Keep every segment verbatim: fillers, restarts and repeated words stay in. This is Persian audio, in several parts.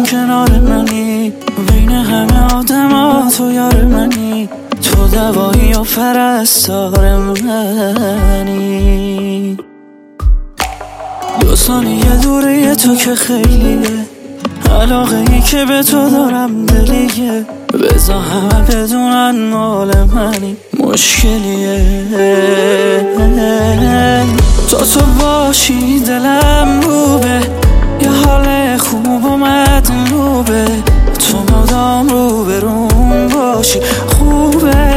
کنار منی، بین همه آدم ها تو یار منی، تو دوایی و پرستار منی. دو ثانیه دوری تو که خیلیه، علاقه ای که به تو دارم دلیه، بذار همه بدونن مال منی، مشکلیه. تا تو باشی دلم روبه، یه حال خوب و مدنوبه، تو مدام رو به روم باشی خوبه.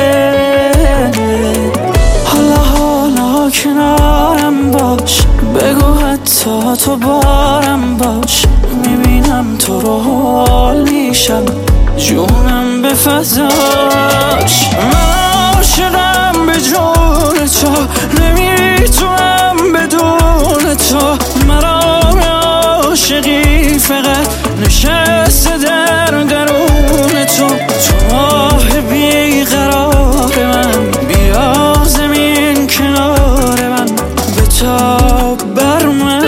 حالا حالا کنارم باش، بگو حتی تو بارم باش، میبینم تو رو حال میشم، جونم به فضاش. من عاشقم به جون تو، نمیتونم بدون تو، مرا عاشقی فقط نشسته در درون تو. تو ماه بیقرار من، بیا زمین کنار من، بتاب بر من.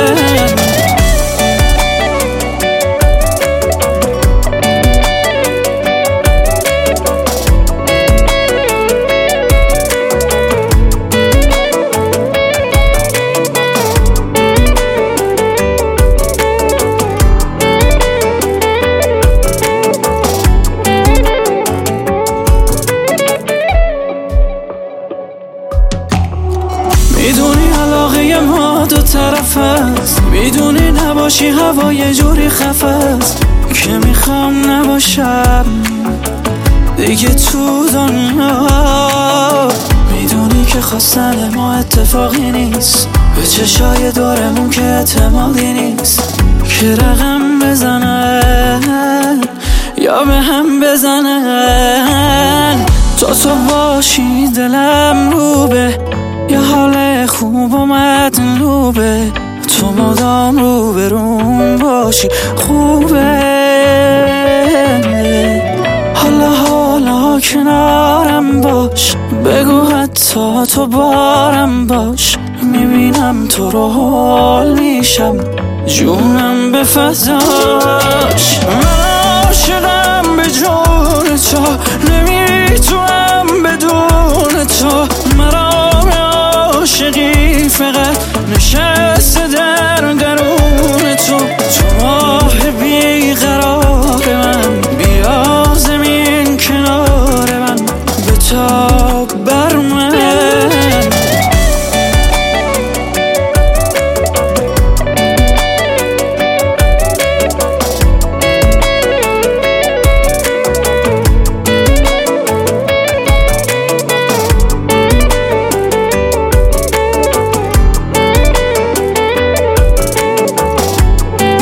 میدونی علاقه ما دو طرف است، میدونی نباشی هوا یه جوری خفه است که میخوام نباشم دیگه تو دنیا. میدونی که خواستن ما اتفاقی نیست، به چشای دورمون که اعتمادی نیست، که رقم بزنن یا به هم بزنن. تا تو باشی دلم روبه، یه حال خوب و مدنوبه، تو مدام رو به روم باشی خوبه. حالا حالا کنارم باش، بگو حتی تو بارم باش، میبینم تو رو حال میشم، جونم به فضاش. من عاشقم به جون تو، نمیتونم بدون تو، مرا عاشقی فقط نشسته در درون تو. تو ماه بیقرار من، بیا زمین کنار من، بتاب بر من.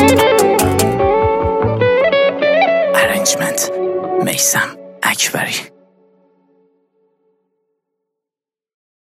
میثم اکبری.